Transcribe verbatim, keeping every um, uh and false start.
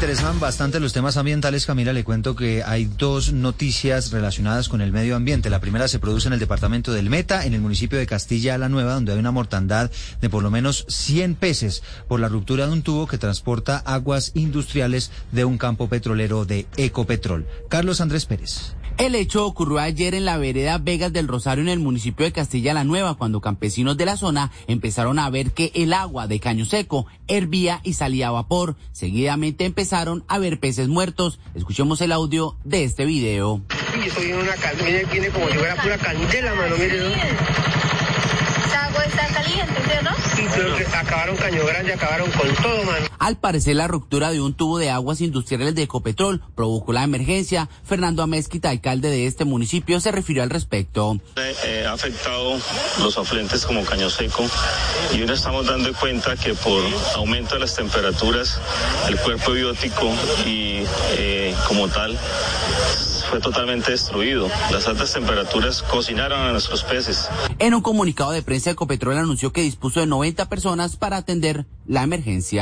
interesan bastante los temas ambientales, Camila, le cuento que hay dos noticias relacionadas con el medio ambiente. La primera se produce en el departamento del Meta, en el municipio de Castilla la Nueva, donde hay una mortandad de por lo menos cien peces por la ruptura de un tubo que transporta aguas industriales de un campo petrolero de Ecopetrol. Carlos Andrés Pérez. El hecho ocurrió ayer en la vereda Vegas del Rosario, en el municipio de Castilla la Nueva, cuando campesinos de la zona empezaron a ver que el agua de caño seco hervía y salía vapor. Seguidamente empezaron a ver peces muertos. Escuchemos el audio de este video. Sí, estoy en una candela, tiene como si fuera pura candela, mano, mire, ¿no? Esa agua está caliente, ¿sí, no? Sí, pero que acabaron Caño Grande, acabaron con todo, mano. Al parecer, la ruptura de un tubo de aguas industriales de Ecopetrol provocó la emergencia. Fernando Amezquita, alcalde de este municipio, se refirió al respecto. Eh, eh, ha afectado los afluentes como Caño Seco y hoy nos estamos dando cuenta que por aumento de las temperaturas, el cuerpo biótico y eh, como tal fue totalmente destruido. Las altas temperaturas cocinaron a nuestros peces. En un comunicado de prensa, Ecopetrol anunció que dispuso de noventa personas para atender la emergencia.